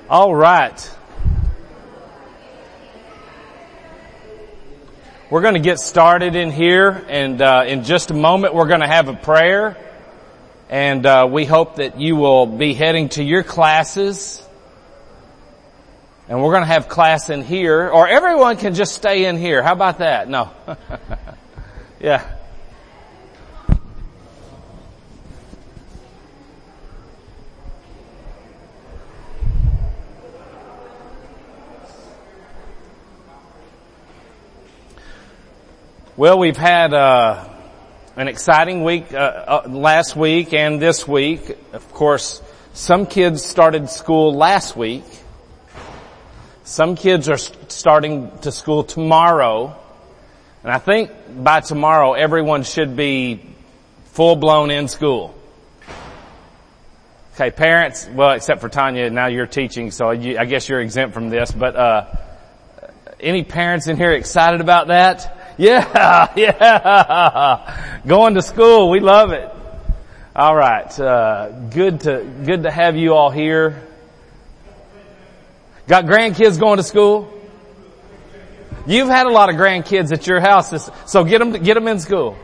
All right. We're going to get started in here, and in just a moment we're going to have a prayer, and we hope that you will be heading to your classes, and we're going to have class in here, or everyone can just stay in here. How about that? No. Yeah. Well, we've had an exciting week last week and this week. Of course, some kids started school last week. Some kids are starting to school tomorrow. And I think by tomorrow, everyone should be full-blown in school. Okay, parents, well, except for Tanya, now you're teaching, so I guess you're exempt from this. But any parents in here excited about that? Yeah. Going to school, we love it. All right, good to have you all here. Got grandkids going to school? You've had a lot of grandkids at your house, so get them in school.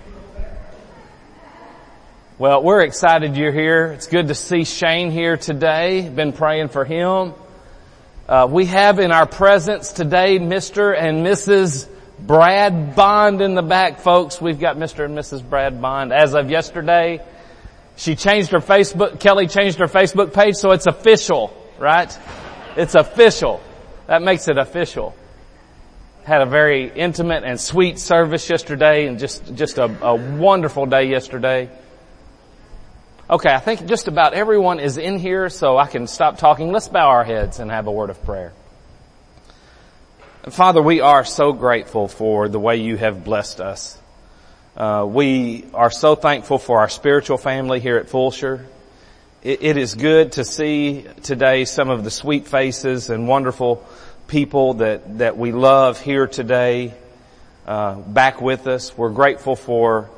Well, we're excited you're here. It's good to see Shane here today. Been praying for him. We have in our presence today Mr. and Mrs. Brad Bond in the back, folks. We've got Mr. and Mrs. Brad Bond. As of yesterday, Kelly changed her Facebook page, so it's official, right? It's official. That makes it official. Had a very intimate and sweet service yesterday, and just a wonderful day yesterday. Okay, I think just about everyone is in here, so I can stop talking. Let's bow our heads and have a word of prayer. Father, we are so grateful for the way you have blessed us. We are so thankful for our spiritual family here at Fulshear. It is good to see today some of the sweet faces and wonderful people that we love here today, back with us. We're grateful for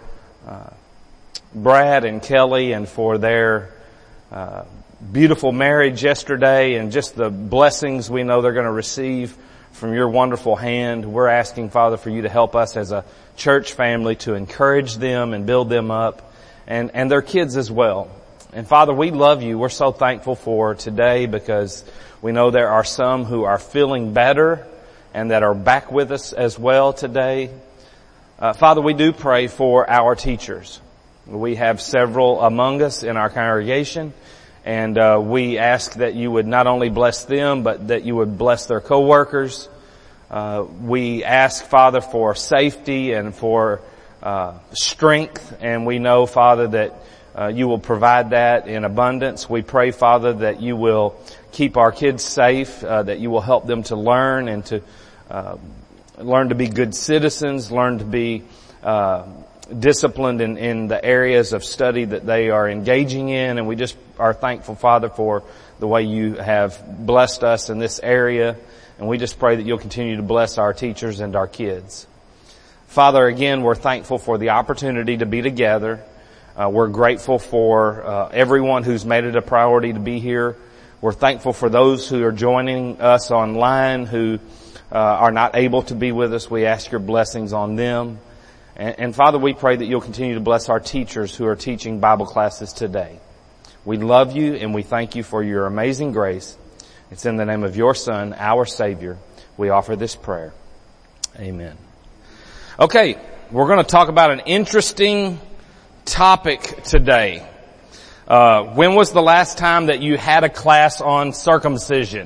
Brad and Kelly and for their beautiful marriage yesterday and just the blessings we know they're going to receive from your wonderful hand. We're asking, Father, for you to help us as a church family to encourage them and build them up and their kids as well. And Father, we love you. We're so thankful for today because we know there are some who are feeling better and that are back with us as well today. Father, we do pray for our teachers. We have several among us in our congregation, and we ask that you would not only bless them, but that you would bless their co-workers. We ask, Father, for safety and for strength, and we know, Father, that you will provide that in abundance. We pray, Father, that you will keep our kids safe, that you will help them to learn and to learn to be good citizens, learn to be disciplined in the areas of study that they are engaging in. And we just are thankful, Father, for the way you have blessed us in this area. And we just pray that you'll continue to bless our teachers and our kids. Father, again, we're thankful for the opportunity to be together. We're grateful for everyone who's made it a priority to be here. We're thankful for those who are joining us online who are not able to be with us. We ask your blessings on them. And Father, we pray that you'll continue to bless our teachers who are teaching Bible classes today. We love you and we thank you for your amazing grace. It's in the name of your Son, our Savior, we offer this prayer. Amen. Okay, we're going to talk about an interesting topic today. When was the last time that you had a class on circumcision?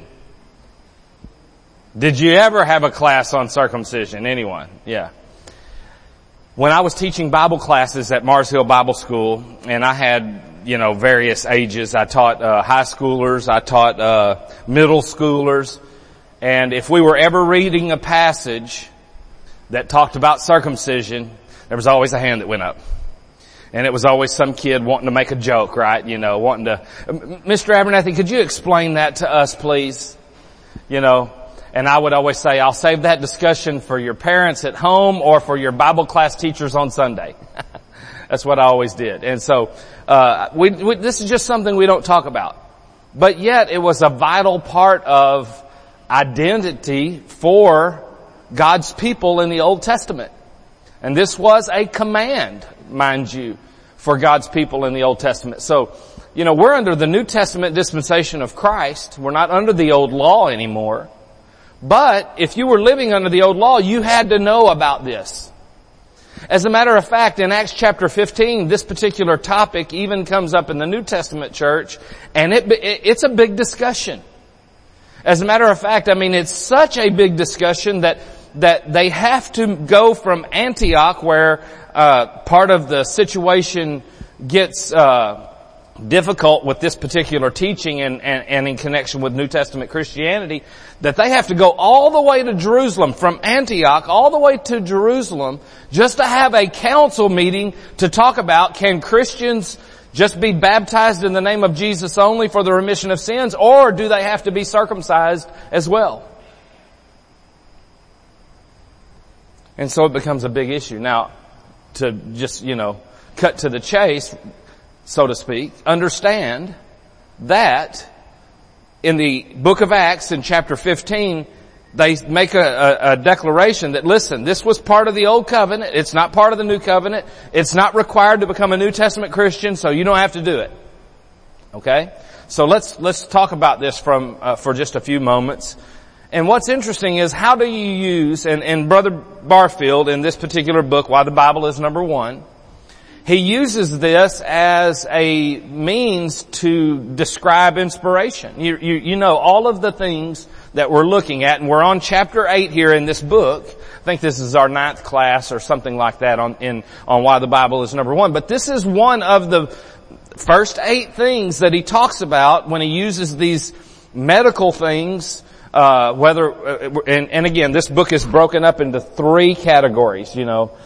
Did you ever have a class on circumcision? Anyone? Yeah. When I was teaching Bible classes at Mars Hill Bible School, and I had, various ages. I taught high schoolers, I taught middle schoolers, and if we were ever reading a passage that talked about circumcision, there was always a hand that went up. And it was always some kid wanting to make a joke, right? Wanting to, Mr. Abernathy, could you explain that to us, please? And I would always say, I'll save that discussion for your parents at home or for your Bible class teachers on Sunday. That's what I always did. And so, this is just something we don't talk about. but yet it was a vital part of identity for God's people in the Old Testament. And this was a command, mind you, for God's people in the Old Testament. So, we're under the New Testament dispensation of Christ. We're not under the old law anymore. But if you were living under the old law, you had to know about this. As a matter of fact, in Acts chapter 15, this particular topic even comes up in the New Testament church, and it's a big discussion. As a matter of fact, it's such a big discussion that they have to go from Antioch, where part of the situation gets difficult with this particular teaching and in connection with New Testament Christianity, that they have to go all the way to Jerusalem, from Antioch all the way to Jerusalem, just to have a council meeting to talk about, can Christians just be baptized in the name of Jesus only for the remission of sins, or do they have to be circumcised as well? And so it becomes a big issue. Now, to just, cut to the chase, so to speak, understand that in the book of Acts in chapter 15, they make a declaration that, listen, this was part of the old covenant. It's not part of the new covenant. It's not required to become a New Testament Christian, so you don't have to do it. Okay? So let's talk about this for just a few moments. And what's interesting is, how do you use, and Brother Barfield in this particular book, Why the Bible is Number One, he uses this as a means to describe inspiration. You know all of the things that we're looking at, and we're on chapter 8 here in this book. I think this is our 9th class or something like that on Why the Bible is Number One. But this is one of the first 8 things that he talks about when he uses these medical things. And again, this book is broken up into 3 categories,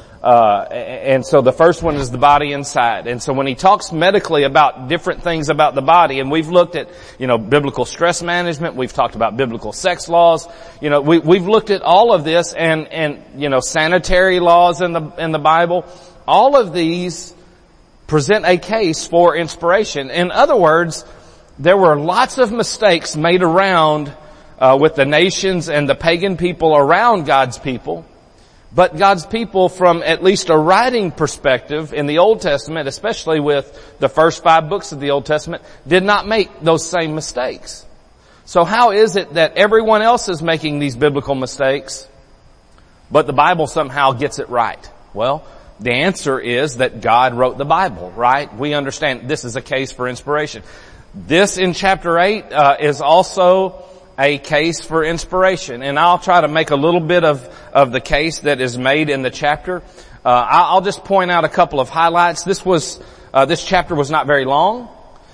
and so the first one is the body inside. And so when he talks medically about different things about the body, and we've looked at, biblical stress management, we've talked about biblical sex laws, we've looked at all of this and sanitary laws in the Bible. All of these present a case for inspiration. In other words, there were lots of mistakes made around with the nations and the pagan people around God's people. But God's people, from at least a writing perspective in the Old Testament, especially with the first 5 books of the Old Testament, did not make those same mistakes. So how is it that everyone else is making these biblical mistakes, but the Bible somehow gets it right? Well, the answer is that God wrote the Bible, right? We understand this is a case for inspiration. This in chapter 8 is also a case for inspiration. And I'll try to make a little bit of the case that is made in the chapter. I'll just point out a couple of highlights. This chapter was not very long.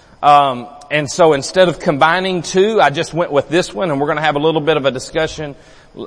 And so instead of combining 2, I just went with this one, and we're going to have a little bit of a discussion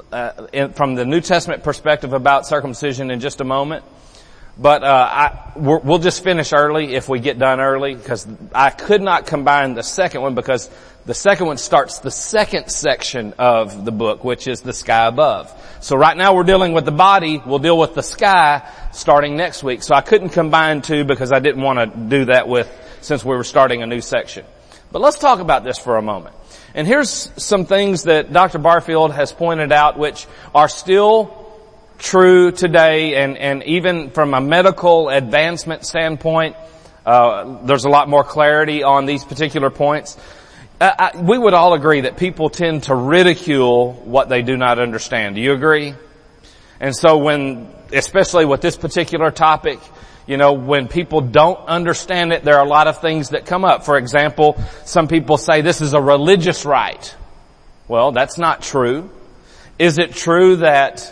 from the New Testament perspective about circumcision in just a moment. But we'll just finish early if we get done early, because I could not combine the second one, because the second one starts the second section of the book, which is the sky above. So right now we're dealing with the body. We'll deal with the sky starting next week. So I couldn't combine 2 because I didn't want to do that since we were starting a new section. But let's talk about this for a moment. And here's some things that Dr. Barfield has pointed out, which are still true today, and even from a medical advancement standpoint, there's a lot more clarity on these particular points. We would all agree that people tend to ridicule what they do not understand. Do you agree? And so especially with this particular topic, when people don't understand it, there are a lot of things that come up. For example, some people say this is a religious right. Well, that's not true. Is it true that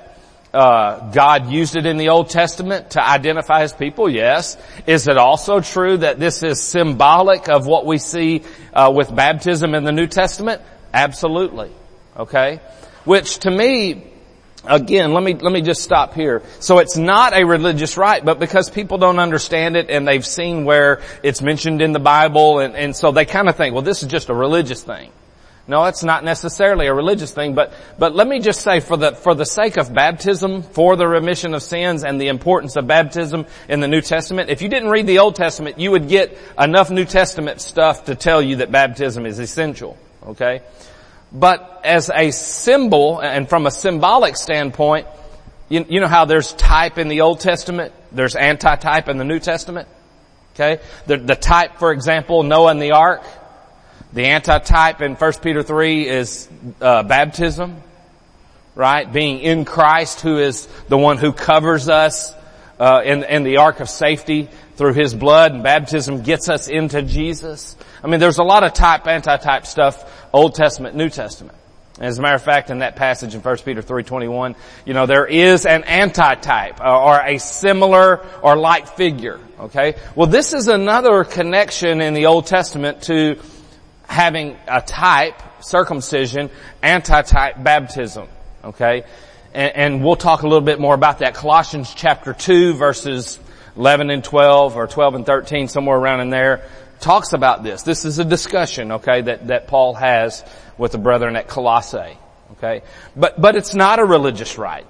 God used it in the Old Testament to identify His people? Yes. Is it also true that this is symbolic of what we see with baptism in the New Testament? Absolutely. Okay? Which to me, again, let me just stop here. So it's not a religious right, but because people don't understand it and they've seen where it's mentioned in the Bible, and so they kind of think, well, this is just a religious thing. No, it's not necessarily a religious thing, but let me just say for the sake of baptism, for the remission of sins and the importance of baptism in the New Testament, if you didn't read the Old Testament, you would get enough New Testament stuff to tell you that baptism is essential, okay? But as a symbol, and from a symbolic standpoint, you know how there's type in the Old Testament, there's anti-type in the New Testament, okay? The type, for example, Noah and the ark. The antitype in 1 Peter 3 is baptism, right? Being in Christ, who is the one who covers us in the ark of safety through His blood, and baptism gets us into Jesus. I mean, there's a lot of type, antitype stuff, Old Testament, New Testament. As a matter of fact, in that passage in 1 Peter 3:21, there is an antitype or a similar or like figure, okay? Well, this is another connection in the Old Testament to having a type, circumcision, anti-type, baptism. Okay? And we'll talk a little bit more about that. Colossians chapter 2 verses 11 and 12 or 12 and 13, somewhere around in there, talks about this. This is a discussion, okay, that Paul has with the brethren at Colossae. Okay? But it's not a religious rite.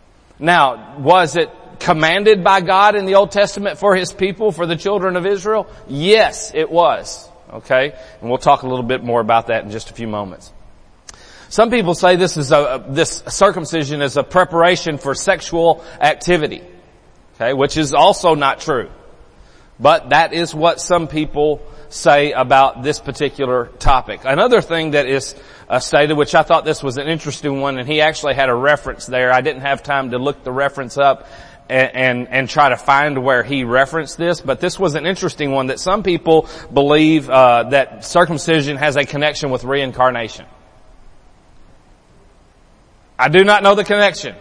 Now, was it commanded by God in the Old Testament for His people, for the children of Israel? Yes, it was. Okay? And we'll talk a little bit more about that in just a few moments. Some people say this circumcision is a preparation for sexual activity. Okay? Which is also not true. But that is what some people say about this particular topic. Another thing that is stated, which I thought this was an interesting one, and he actually had a reference there. I didn't have time to look the reference up and try to find where he referenced this, but this was an interesting one, that some people believe that circumcision has a connection with reincarnation. I do not know the connection.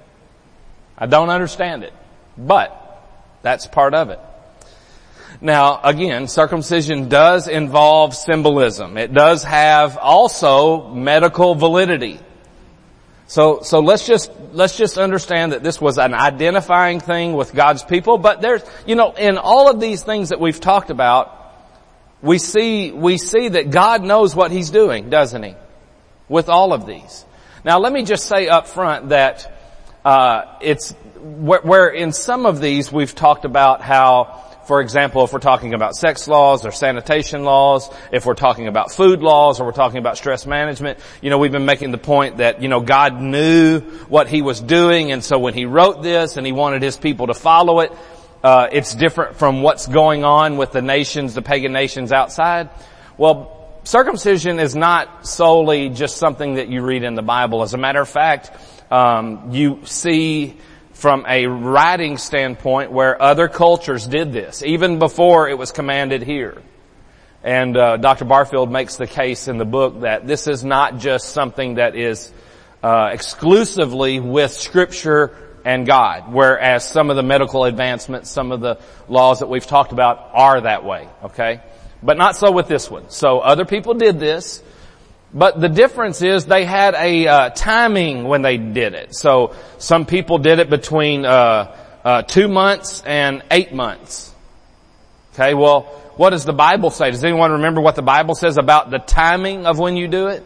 I don't understand it, but that's part of it. Now, again, circumcision does involve symbolism. It does have also medical validity. So let's just understand that this was an identifying thing with God's people, but there's, in all of these things that we've talked about, we see that God knows what He's doing, doesn't He? With all of these. Now let me just say up front that, it's, where in some of these we've talked about how, for example, if we're talking about sex laws or sanitation laws, if we're talking about food laws or we're talking about stress management, we've been making the point that, God knew what He was doing, and so when He wrote this and He wanted His people to follow it, it's different from what's going on with the nations, the pagan nations outside. Well, circumcision is not solely just something that you read in the Bible. As a matter of fact, you see from a writing standpoint where other cultures did this, even before it was commanded here. And Dr. Barfield makes the case in the book that this is not just something that is exclusively with Scripture and God, whereas some of the medical advancements, some of the laws that we've talked about are that way, okay? But not so with this one. So other people did this. But the difference is they had a timing when they did it. So some people did it between 2 months and 8 months. Okay, well, what does the Bible say? Does anyone remember what the Bible says about the timing of when you do it?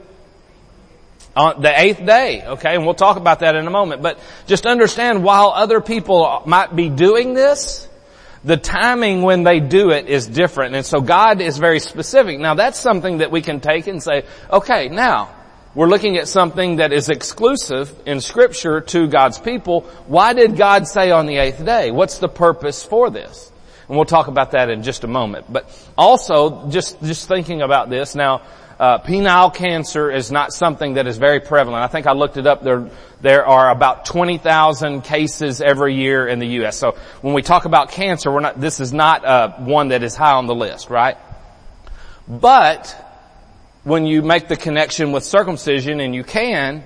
On the 8th day, okay, and we'll talk about that in a moment. But just understand, while other people might be doing this, the timing when they do it is different. And so God is very specific. Now that's something that we can take and say, okay, now we're looking at something that is exclusive in Scripture to God's people. Why did God say on the 8th day? What's the purpose for this? And we'll talk about that in just a moment. But also, just thinking about this, now, penile cancer is not something that is very prevalent. I think I looked it up. There are about 20,000 cases every year in the U.S. So when we talk about cancer, this is not one that is high on the list, right? But when you make the connection with circumcision, and you can,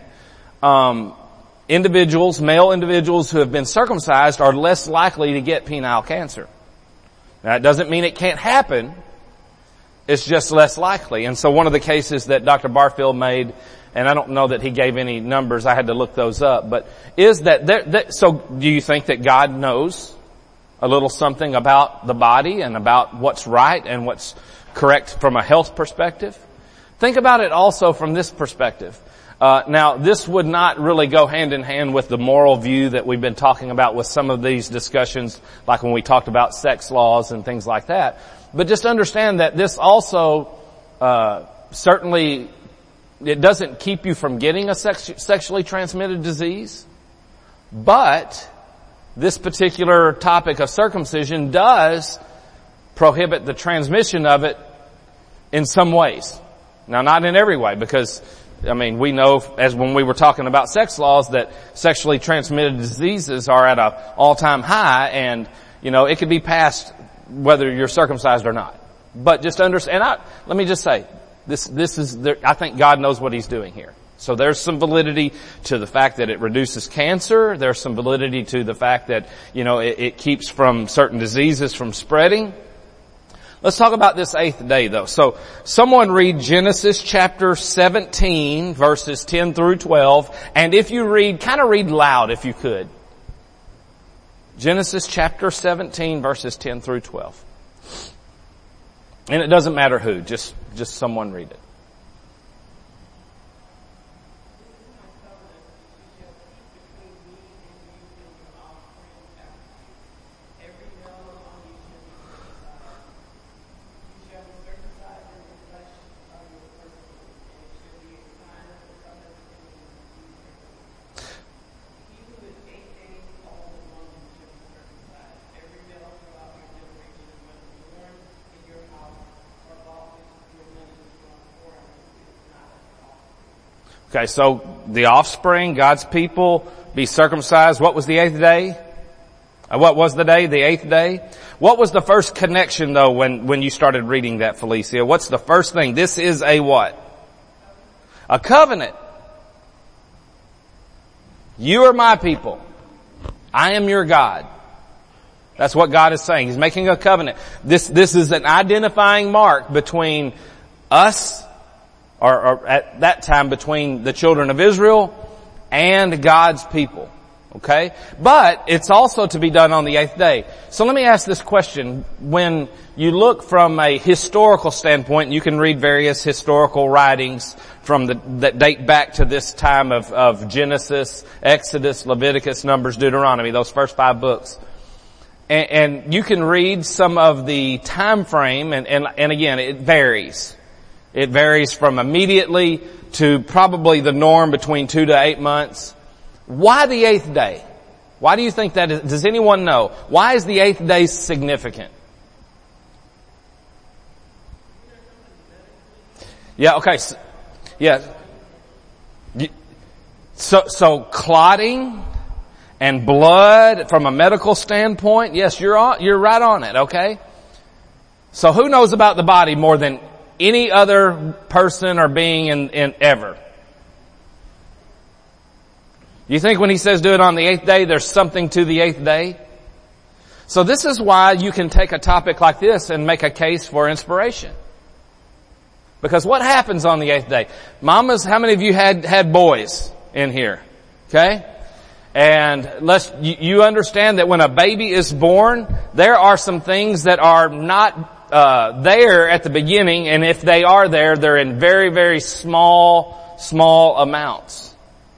male individuals who have been circumcised are less likely to get penile cancer. Now, it doesn't mean it can't happen. It's just less likely. And so one of the cases that Dr. Barfield made, and I don't know that he gave any numbers, I had to look those up, but is that so do you think that God knows a little something about the body and about what's right and what's correct from a health perspective? Think about it also from this perspective. Now, this would not really go hand in hand with the moral view that we've been talking about with some of these discussions, like when we talked about sex laws and things like that. But just understand that this also certainly, it doesn't keep you from getting a sexually transmitted disease, but this particular topic of circumcision does prohibit the transmission of it in some ways. Now, not in every way, because we know, as when we were talking about sex laws, that sexually transmitted diseases are at an all-time high, and, it could be passed whether you're circumcised or not. But just understand, let me just say, I think God knows what He's doing here. So there's some validity to the fact that it reduces cancer. There's some validity to the fact that, it keeps from certain diseases from spreading. Let's talk about this 8th day though. So someone read Genesis chapter 17 verses 10 through 12. And if you read, kind of read loud if you could. Genesis chapter 17 verses 10 through 12. And it doesn't matter who, just someone read it. Okay, so the offspring, God's people, be circumcised. What was the 8th day? What was the day? The 8th day? What was the first connection though when you started reading that, Felicia? What's the first thing? This is a what? A covenant. You are my people. I am your God. That's what God is saying. He's making a covenant. This is an identifying mark between us, or at that time between the children of Israel and God's people. Okay? But it's also to be done on the 8th day. So let me ask this question. When you look from a historical standpoint, you can read various historical writings that date back to this time of Genesis, Exodus, Leviticus, Numbers, Deuteronomy, those first 5 books. And you can read some of the time frame, and again, it varies. It varies from immediately to probably the norm between 2 to 8 months. Why the 8th day? Why do you think that is? Does anyone know? Why is the 8th day significant? Yeah, okay. So clotting and blood from a medical standpoint, yes, you're right on it, okay? So who knows about the body more than any other person or being in ever? You think when he says do it on the 8th day, there's something to the 8th day? So this is why you can take a topic like this and make a case for inspiration. Because what happens on the 8th day? Mamas, how many of you had boys in here? Okay? And you understand that when a baby is born, there are some things that are not there at the beginning, and if they are there, they're in very, very small amounts.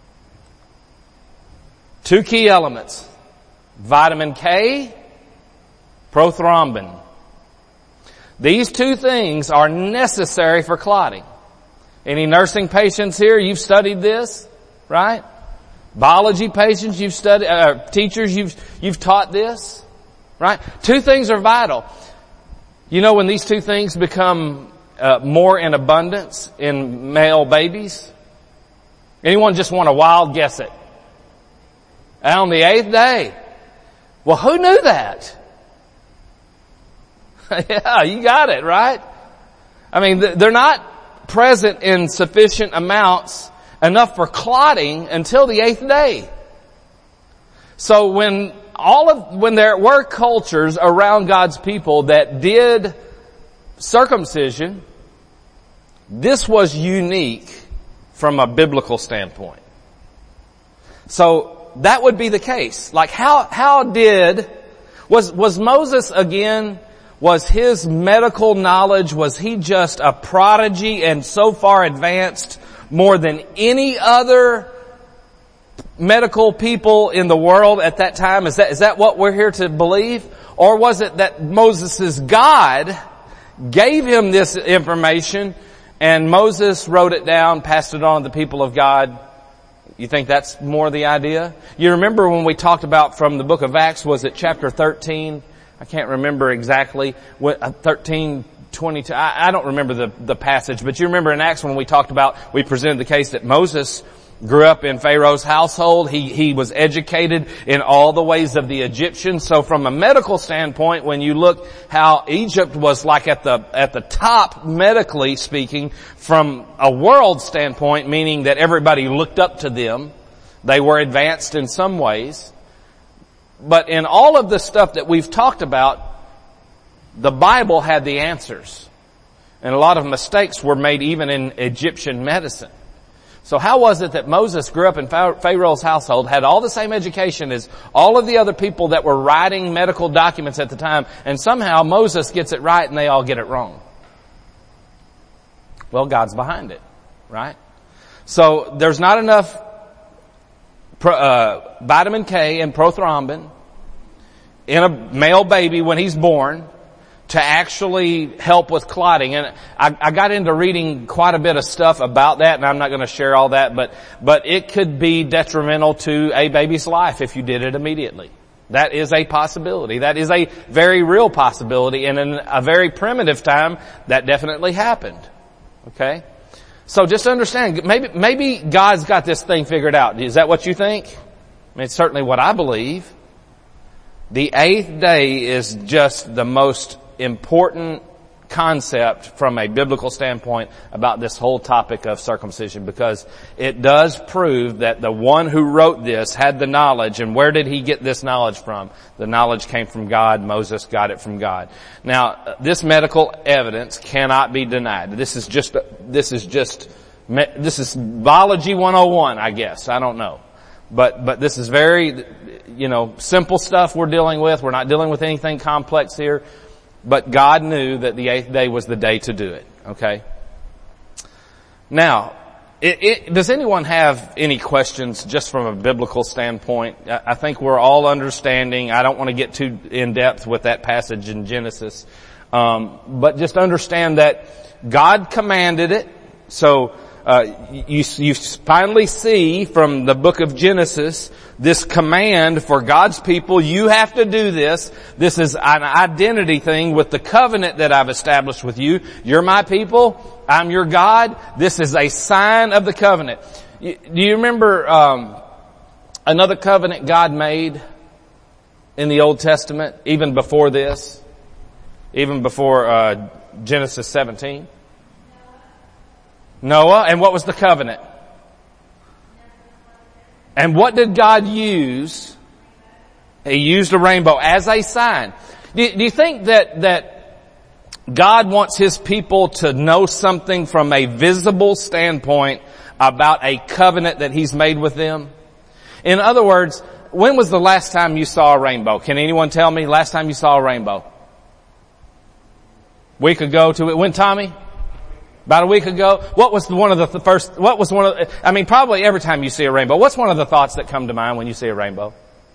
2 key elements. Vitamin K, prothrombin. These 2 things are necessary for clotting. Any nursing patients here, you've studied this, right? Biology patients, you've studied, teachers, you've taught this, right? 2 things are vital. You know when these 2 things become more in abundance in male babies? Anyone just want to wild guess it? On the 8th day. Well, who knew that? Yeah, you got it, right? I mean, they're not present in sufficient amounts enough for clotting until the 8th day. So when there were cultures around God's people that did circumcision, this was unique from a biblical standpoint. So that would be the case. Like was Moses again, Was his medical knowledge, was he just a prodigy and so far advanced more than any other medical people in the world at that time? Is that what we're here to believe? Or was it that Moses' God gave him this information and Moses wrote it down, passed it on to the people of God? You think that's more the idea? You remember when we talked about from the book of Acts, was it chapter 13? I can't remember exactly what, 13:22. I don't remember the passage, but you remember in Acts when we talked about, we presented the case that Moses grew up in Pharaoh's household. He was educated in all the ways of the Egyptians. So from a medical standpoint, when you look how Egypt was like at the top medically speaking, from a world standpoint, meaning that everybody looked up to them, they were advanced in some ways. But in all of the stuff that we've talked about, the Bible had the answers. And a lot of mistakes were made even in Egyptian medicine. So how was it that Moses grew up in Pharaoh's household, had all the same education as all of the other people that were writing medical documents at the time, and somehow Moses gets it right and they all get it wrong? Well, God's behind it, right? So there's not enough vitamin K and prothrombin in a male baby when he's born to actually help with clotting. And I got into reading quite a bit of stuff about that, and I'm not going to share all that, but it could be detrimental to a baby's life if you did it immediately. That is a possibility. That is a very real possibility, and in a very primitive time, that definitely happened. Okay? So just understand, maybe God's got this thing figured out. Is that what you think? I mean, it's certainly what I believe. The 8th day is just the most important concept from a biblical standpoint about this whole topic of circumcision, because it does prove that the one who wrote this had the knowledge. And where did he get this knowledge from? The knowledge came from God. Moses got it from God. Now, this medical evidence cannot be denied. This is biology 101, I guess. I don't know. But this is very, simple stuff we're dealing with. We're not dealing with anything complex here. But God knew that the 8th day was the day to do it. Okay? Now, does anyone have any questions just from a biblical standpoint? I think we're all understanding. I don't want to get too in depth with that passage in Genesis. But just understand that God commanded it. So, you finally see from the book of Genesis this command for God's people. You have to do this. This is an identity thing with the covenant that I've established with you. You're my people. I'm your God. This is a sign of the covenant. Do you remember another covenant God made in the Old Testament, even before this? Even before Genesis 17? Noah. And what was the covenant? And what did God use? He used a rainbow as a sign. Do you think that God wants His people to know something from a visible standpoint about a covenant that He's made with them? In other words, when was the last time you saw a rainbow? Can anyone tell me last time you saw a rainbow? Week ago to it. When, Tommy? About a week ago. What was one of the first, probably every time you see a rainbow, what's one of the thoughts that come to mind when you see a rainbow?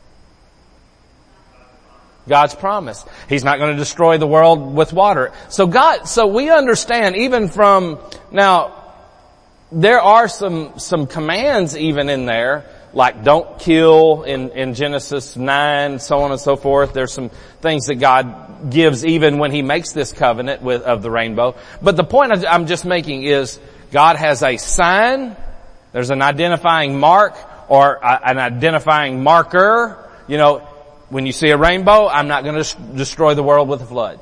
God's promise. He's not going to destroy the world with water. So we understand even from, now, there are some commands even in there, like don't kill in Genesis 9, so on and so forth. There's some things that God gives even when He makes this covenant of the rainbow. But the point I'm just making is God has a sign. There's an identifying mark or an identifying marker. When you see a rainbow, I'm not going to destroy the world with a flood.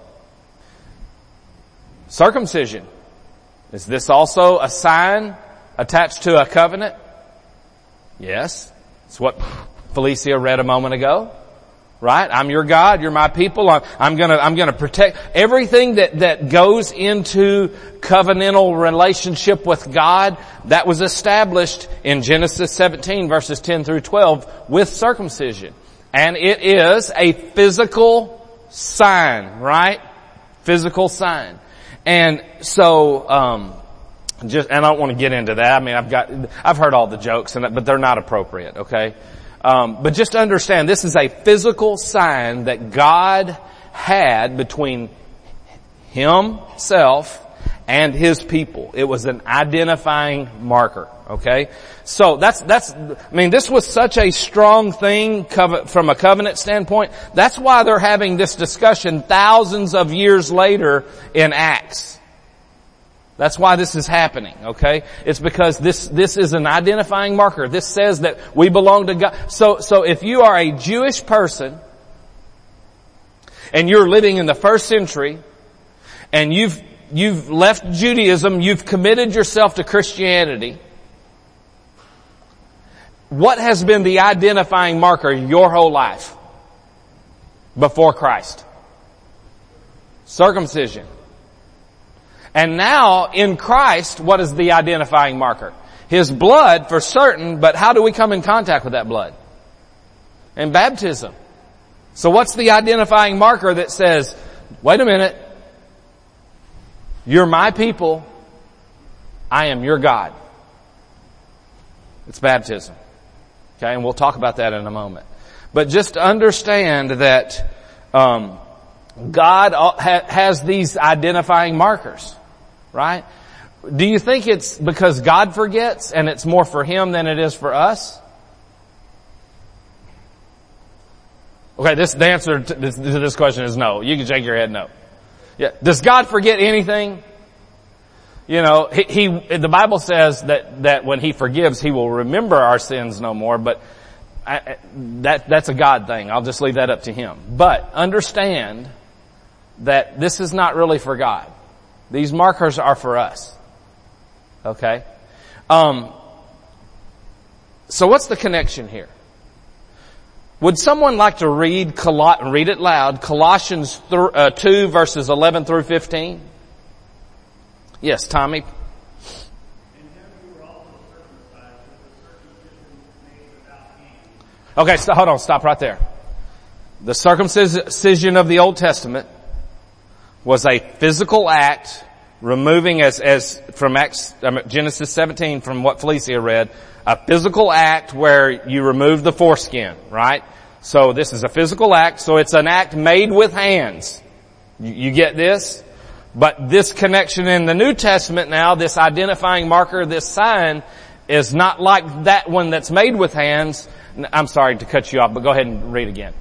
Circumcision. Is this also a sign attached to a covenant? Yes. It's what Felicia read a moment ago. Right? I'm your God. You're my people. I'm gonna protect everything that goes into covenantal relationship with God. That was established in Genesis 17 verses 10 through 12 with circumcision. And it is a physical sign, right? Physical sign. And so, and I don't want to get into that. I mean, I've heard all the jokes, but they're not appropriate, okay? But just understand, this is a physical sign that God had between Himself and His people. It was an identifying marker, okay? So this was such a strong thing from a covenant standpoint. That's why they're having this discussion thousands of years later in Acts. That's why this is happening, okay? It's because this is an identifying marker. This says that we belong to God. So if you are a Jewish person and you're living in the first century and you've left Judaism, you've committed yourself to Christianity, what has been the identifying marker your whole life before Christ? Circumcision. And now, in Christ, what is the identifying marker? His blood, for certain, but how do we come in contact with that blood? In baptism. So what's the identifying marker that says, wait a minute, you're my people, I am your God? It's baptism. Okay, and we'll talk about that in a moment. But just understand that God has these identifying markers. Right? Do you think it's because God forgets and it's more for Him than it is for us? Okay, the answer to this question is no. You can shake your head no. Yeah. Does God forget anything? You know, the Bible says that when He forgives, He will remember our sins no more, but that's a God thing. I'll just leave that up to Him. But understand that this is not really for God. These markers are for us. Okay? So what's the connection here? Would someone like to read it loud, Colossians 2 verses 11 through 15? Yes, Tommy. Okay, so hold on, stop right there. The circumcision of the Old Testament was a physical act, removing as from Genesis 17, from what Felicia read, a physical act where you remove the foreskin, right? So this is a physical act, so it's an act made with hands. You get this? But this connection in the New Testament now, this identifying marker, this sign, is not like that one that's made with hands. I'm sorry to cut you off, but go ahead and read again.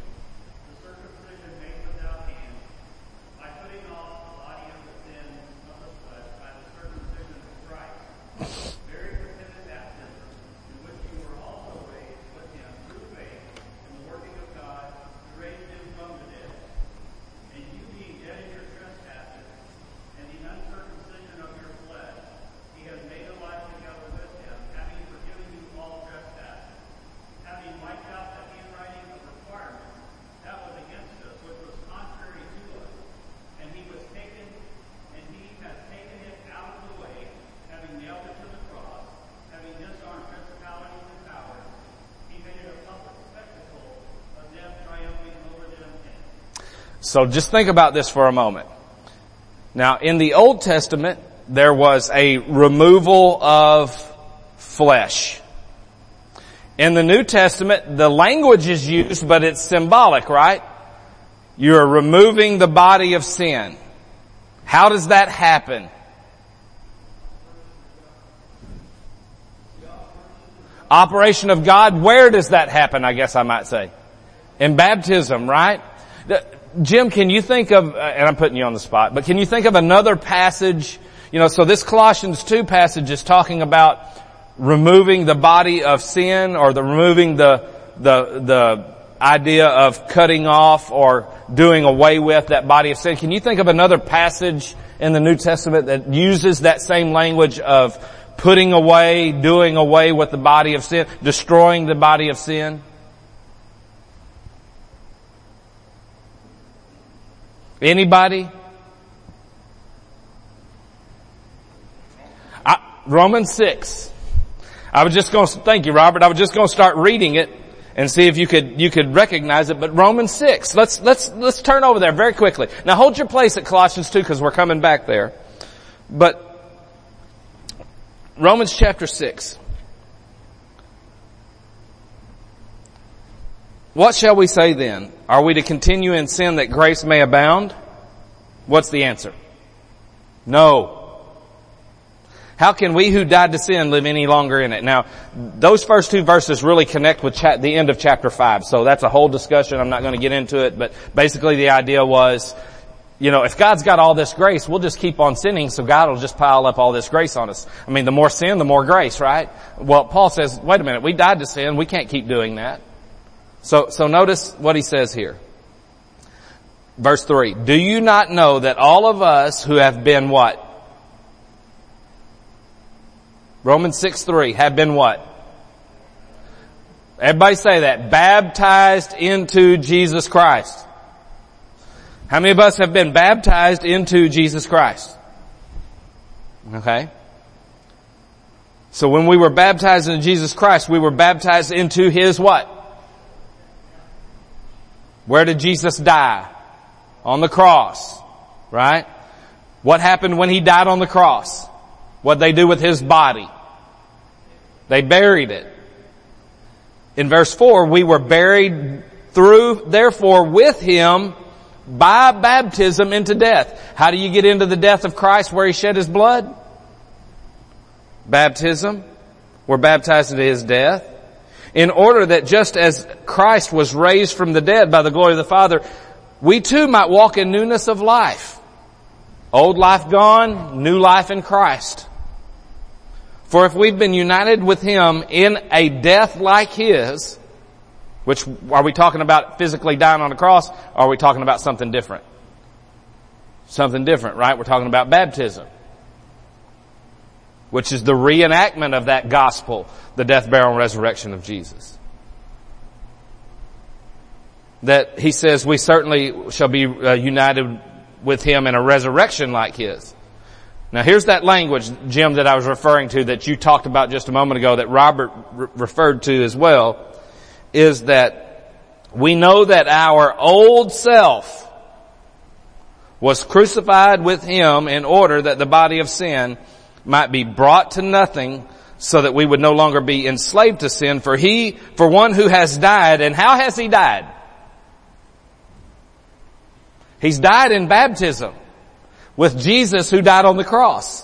So just think about this for a moment. Now, in the Old Testament, there was a removal of flesh. In the New Testament, the language is used, but it's symbolic, right? You're removing the body of sin. How does that happen? Operation of God. Where does that happen, I guess I might say? In baptism, right? Jim, can you think of, and I'm putting you on the spot, but can you think of another passage? You know, so this Colossians 2 passage is talking about removing the body of sin, or removing the idea of cutting off or doing away with that body of sin. Can you think of another passage in the New Testament that uses that same language of putting away, doing away with the body of sin, destroying the body of sin? Anybody? Romans 6. Thank you, Robert. I was just going to start reading it, and see if you could recognize it. But Romans 6, let's turn over there very quickly. Now hold your place at Colossians 2 because we're coming back there. But Romans chapter 6. What shall we say then? Are we to continue in sin that grace may abound? What's the answer? No. How can we who died to sin live any longer in it? Now, those first two verses really connect with the end of chapter 5. So that's a whole discussion. I'm not going to get into it. But basically the idea was, if God's got all this grace, we'll just keep on sinning, so God will just pile up all this grace on us. I mean, the more sin, the more grace, right? Well, Paul says, wait a minute, we died to sin. We can't keep doing that. So notice what he says here. Verse 3. Do you not know that all of us who have been what? Romans 6:3 have been what? Everybody say that. Baptized into Jesus Christ. How many of us have been baptized into Jesus Christ? Okay. So when we were baptized into Jesus Christ, we were baptized into His what? Where did Jesus die? On the cross. Right? What happened when He died on the cross? What'd they do with His body? They buried it. In verse 4, we were buried therefore with Him by baptism into death. How do you get into the death of Christ where He shed His blood? Baptism. We're baptized into His death. In order that just as Christ was raised from the dead by the glory of the Father, we too might walk in newness of life. Old life gone, new life in Christ. For if we've been united with Him in a death like His, which, are we talking about physically dying on the cross, or are we talking about something different? Something different, right? We're talking about baptism, which is the reenactment of that gospel, the death, burial, and resurrection of Jesus. That He says we certainly shall be united with Him in a resurrection like His. Now here's that language, Jim, that I was referring to that you talked about just a moment ago that Robert referred to as well, is that we know that our old self was crucified with Him in order that the body of sin might be brought to nothing so that we would no longer be enslaved to sin. For one who has died, and how has He died? He's died in baptism with Jesus who died on the cross.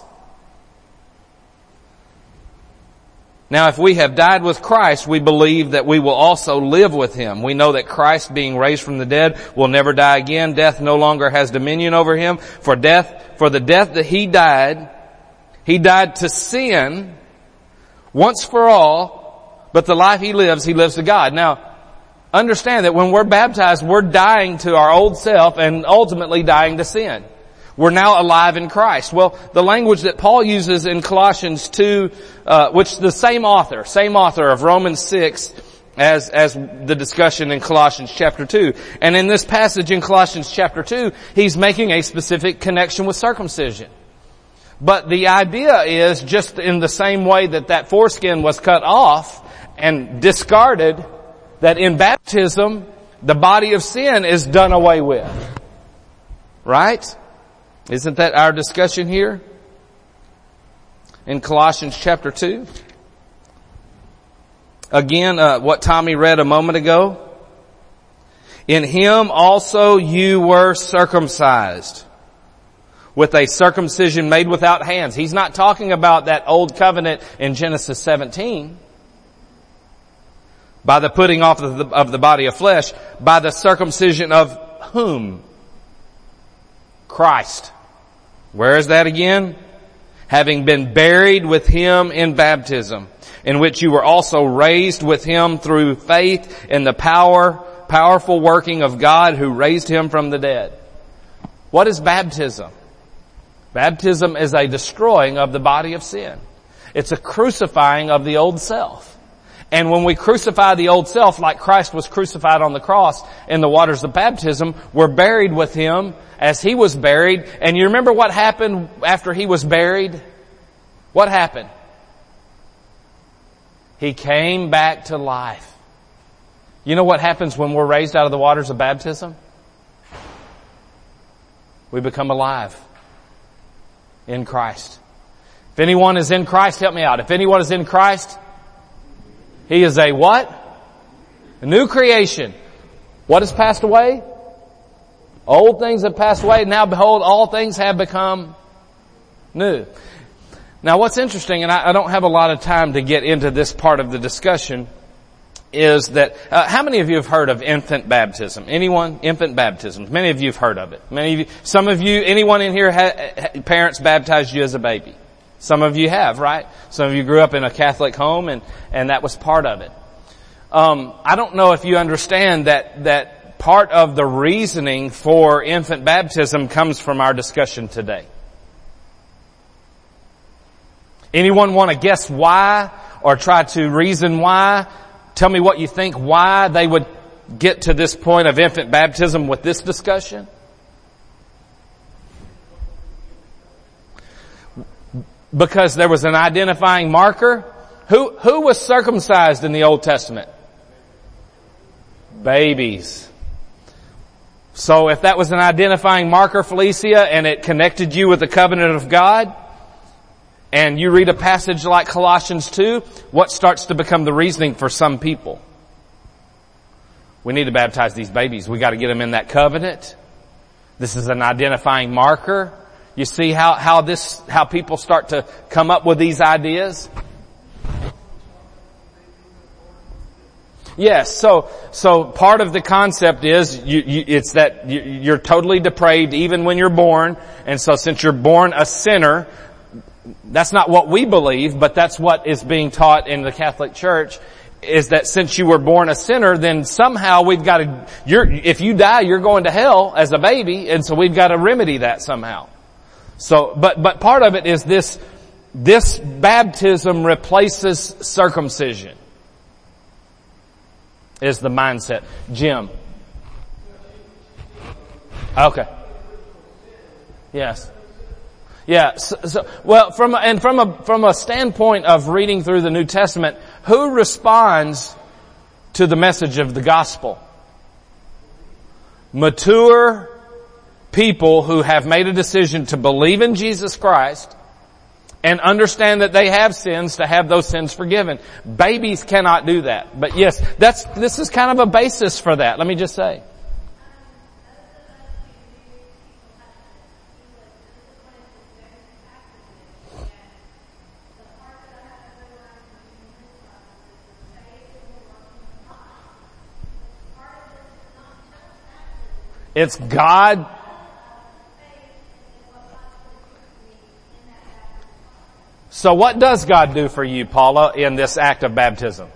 Now, if we have died with Christ, we believe that we will also live with Him. We know that Christ, being raised from the dead, will never die again. Death no longer has dominion over Him. For the death that He died to sin once for all, but the life He lives to God. Now, understand that when we're baptized, we're dying to our old self and ultimately dying to sin. We're now alive in Christ. Well, the language that Paul uses in Colossians 2, which the same author of Romans 6 as the discussion in Colossians chapter 2. And in this passage in Colossians chapter 2, he's making a specific connection with circumcision. But the idea is just in the same way that foreskin was cut off and discarded, that in baptism, the body of sin is done away with. Right? Isn't that our discussion here? In Colossians chapter 2. Again, what Tommy read a moment ago. In Him also you were circumcised with a circumcision made without hands. He's not talking about that old covenant in Genesis 17. By the putting off of the body of flesh, by the circumcision of whom? Christ. Where is that again? Having been buried with Him in baptism, in which you were also raised with Him through faith in the powerful working of God who raised Him from the dead. What is baptism? Baptism is a destroying of the body of sin. It's a crucifying of the old self. And when we crucify the old self like Christ was crucified on the cross in the waters of baptism, we're buried with Him as He was buried. And you remember what happened after He was buried? What happened? He came back to life. You know what happens when we're raised out of the waters of baptism? We become alive in Christ. If anyone is in Christ, help me out. If anyone is in Christ, he is a what? A new creation. What has passed away? Old things have passed away. Now behold, all things have become new. Now what's interesting, and I don't have a lot of time to get into this part of the discussion, is that, how many of you have heard of infant baptism? Anyone? Infant baptism. Many of you have heard of it. Many of you, some of you, anyone in here, parents baptized you as a baby? Some of you have, right? Some of you grew up in a Catholic home and that was part of it. I don't know if you understand that part of the reasoning for infant baptism comes from our discussion today. Anyone want to guess why or try to reason why? Tell me what you think why they would get to this point of infant baptism with this discussion. Because there was an identifying marker. Who was circumcised in the Old Testament? Babies. So if that was an identifying marker, Felicia, and it connected you with the covenant of God, and you read a passage like Colossians 2, what starts to become the reasoning for some people? We need to baptize these babies. We got to get them in that covenant. This is an identifying marker. You see how people start to come up with these ideas? Yes, so part of the concept is it's that you're totally depraved even when you're born, and so since you're born a sinner, that's not what we believe, but that's what is being taught in the Catholic Church, is that since you were born a sinner, then somehow we've got to, if you die, you're going to hell as a baby, and so we've got to remedy that somehow. So, but part of it is this baptism replaces circumcision, is the mindset. Jim. Okay. Yes. Yeah. Well, from a standpoint of reading through the New Testament, who responds to the message of the gospel? Mature people who have made a decision to believe in Jesus Christ and understand that they have sins, to have those sins forgiven. Babies cannot do that. But yes, this is kind of a basis for that. Let me just say. It's God. So what does God do for you, Paula, in this act of baptism?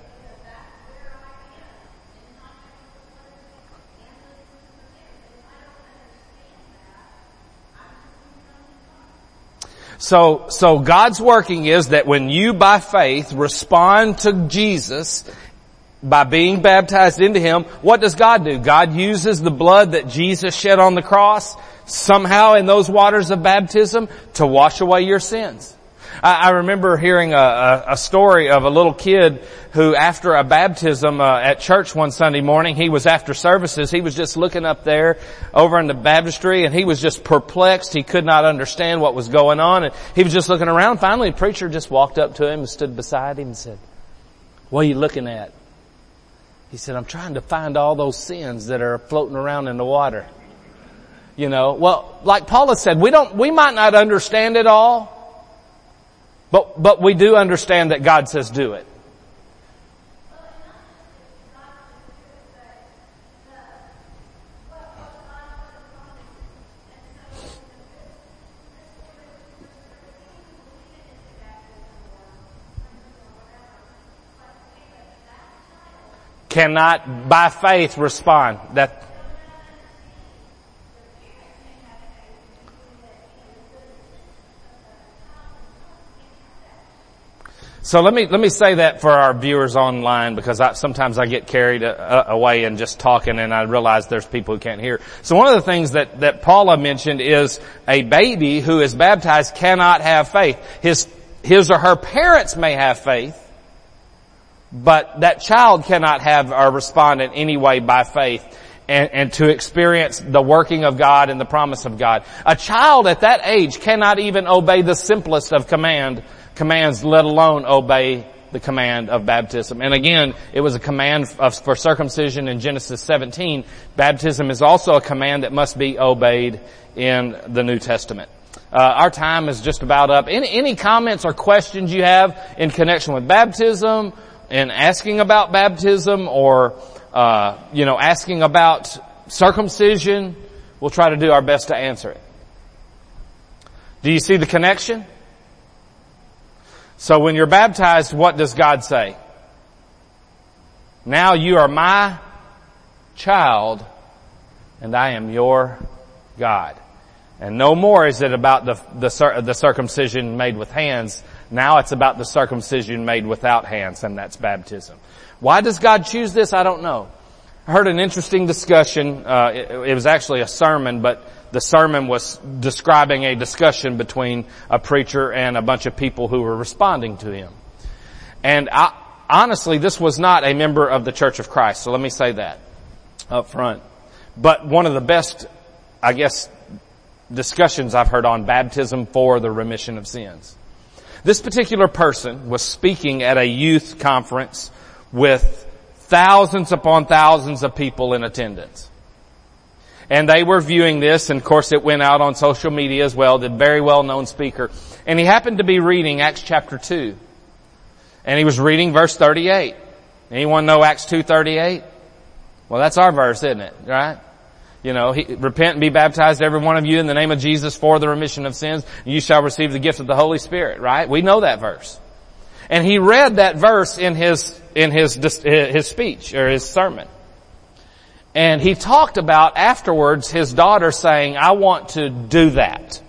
So God's working is that when you by faith respond to Jesus by being baptized into Him, what does God do? God uses the blood that Jesus shed on the cross somehow in those waters of baptism to wash away your sins. I remember hearing a story of a little kid who, after a baptism at church one Sunday morning, he was after services, he was just looking up there over in the baptistry, and he was just perplexed. He could not understand what was going on, and he was just looking around. Finally, the preacher just walked up to him and stood beside him and said, "What are you looking at?" He said, "I'm trying to find all those sins that are floating around in the water." You know, well, like Paula said, we might not understand it all, but we do understand that God says do it. Cannot by faith respond. So let me say that for our viewers online, because sometimes I get carried away in just talking, and I realize there's people who can't hear. So one of the things that Paula mentioned is a baby who is baptized cannot have faith. His or her parents may have faith, But that child cannot have or respond in any way by faith and to experience the working of God and the promise of God. A child at that age cannot even obey the simplest of commands, let alone obey the command of baptism. And again, it was a command for circumcision in Genesis 17. Baptism is also a command that must be obeyed in the New Testament. Our time is just about up. Any comments or questions you have in connection with baptism and asking about baptism or, asking about circumcision, we'll try to do our best to answer it. Do you see the connection? So when you're baptized, what does God say? Now you are my child, and I am your God. And no more is it about the circumcision made with hands. Now it's about the circumcision made without hands, and that's baptism. Why does God choose this? I don't know. I heard an interesting discussion. It was actually a sermon, but the sermon was describing a discussion between a preacher and a bunch of people who were responding to him. And honestly, this was not a member of the Church of Christ, so let me say that up front. But one of the best, I guess, discussions I've heard on baptism for the remission of sins. This particular person was speaking at a youth conference with thousands upon thousands of people in attendance. And they were viewing this, and of course it went out on social media as well, the very well-known speaker. And he happened to be reading Acts chapter 2. And he was reading verse 38. Anyone know Acts 2:38? Well, that's our verse, isn't it? Right? Repent and be baptized, every one of you, in the name of Jesus for the remission of sins. And you shall receive the gift of the Holy Spirit, right? We know that verse. And he read that verse in his speech, or his sermon. And he talked about afterwards his daughter saying, I want to do that.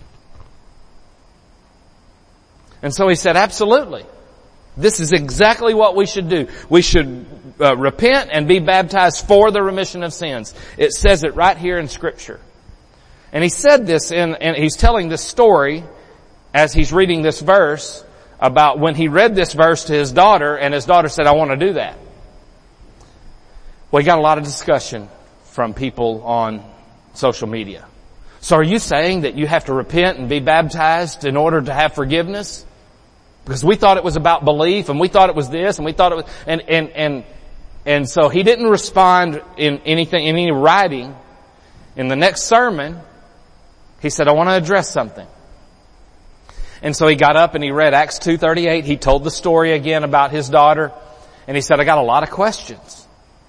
And so he said, absolutely. This is exactly what we should do. We should repent and be baptized for the remission of sins. It says it right here in Scripture. And he said this and he's telling this story as he's reading this verse about when he read this verse to his daughter, and his daughter said, I want to do that. Well, he got a lot of discussion from people on social media. So are you saying that you have to repent and be baptized in order to have forgiveness? Because we thought it was about belief, and we thought it was this, and we thought it was, and so he didn't respond in any writing. In the next sermon, he said, I want to address something. And so he got up and he read Acts 2:38. He told the story again about his daughter, and he said, I got a lot of questions.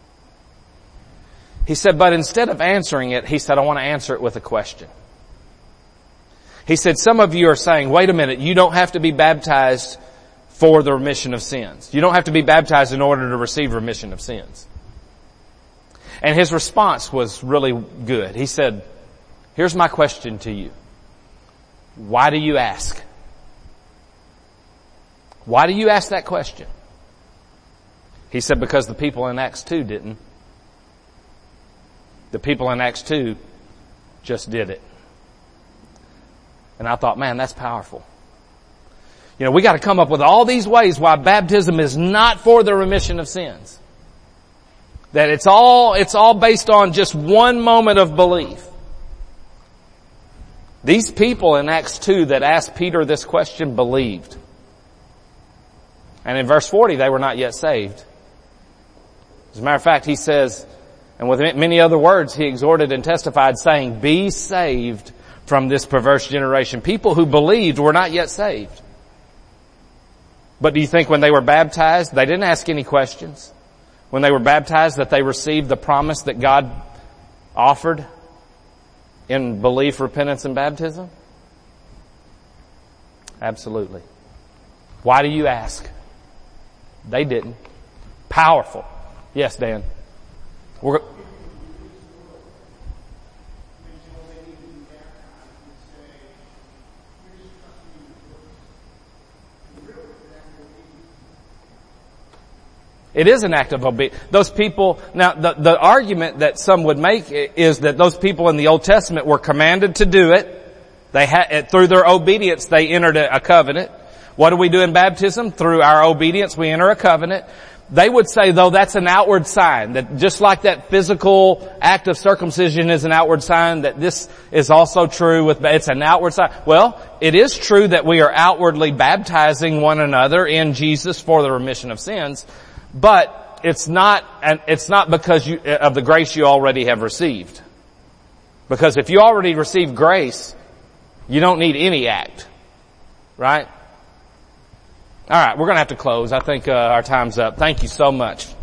He said, but instead of answering it, he said, I want to answer it with a question. He said, some of you are saying, wait a minute, you don't have to be baptized for the remission of sins. You don't have to be baptized in order to receive remission of sins. And his response was really good. He said, here's my question to you. Why do you ask? Why do you ask that question? He said, because the people in Acts 2 didn't. The people in Acts 2 just did it. And I thought, man, that's powerful. We got to come up with all these ways why baptism is not for the remission of sins. That it's all based on just one moment of belief. These people in Acts 2 that asked Peter this question believed. And in verse 40, they were not yet saved. As a matter of fact, he says, and with many other words, he exhorted and testified, saying, be saved from this perverse generation. People who believed were not yet saved. But do you think when they were baptized, they didn't ask any questions? When they were baptized, that they received the promise that God offered in belief, repentance, and baptism? Absolutely. Why do you ask? They didn't. Powerful. Yes, Dan. It is an act of obedience. Those people, now the argument that some would make is that those people in the Old Testament were commanded to do it. They had, through their obedience, they entered a covenant. What do we do in baptism? Through our obedience, we enter a covenant. They would say, though, that's an outward sign, that just like that physical act of circumcision is an outward sign, that this is also true with, it's an outward sign. Well, it is true that we are outwardly baptizing one another in Jesus for the remission of sins, but it's not because of the grace you already have received. Because if you already received grace, you don't need any act. Right? All right, we're going to have to close. I think our time's up. Thank you so much.